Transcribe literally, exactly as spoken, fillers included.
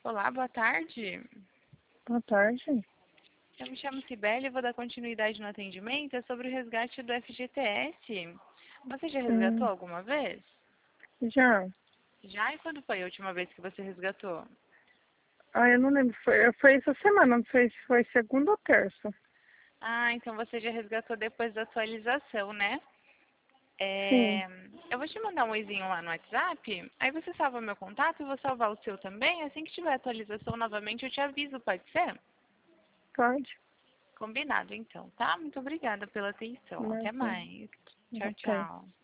Olá, boa tarde. Boa tarde. Eu me chamo Cibele e vou dar continuidade no atendimento. É sobre o resgate do F G T S. Você já resgatou Hum, alguma vez? já. Já? E quando foi a última vez que você resgatou? Ah, eu não lembro. Foi, foi essa semana, não sei se foi segunda ou terça. Ah, então você já resgatou depois da atualização, né? Sim, É, eu vou te mandar um oizinho lá no WhatsApp, aí você salva meu contato, eu vou salvar o seu também. Assim que tiver atualização novamente, eu te aviso, pode ser? pode. Combinado, então, tá? Muito obrigada pela atenção. Até Mas, mais. Tchau, ok. tchau.